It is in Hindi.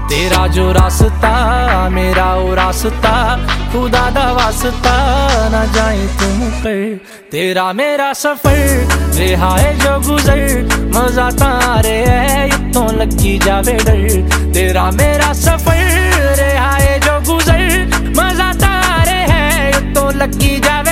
तेरा जो रास्ता मेरा वो रास्ता, खुदा दा वास्ता ना जाए तुम कर। तेरा मेरा सफर रहा है जो गुजर, मजा तारे है इतों लगी जावे डर। तेरा मेरा सफर रहा है जो गुजर, मजा तारे है इतों लगी जावे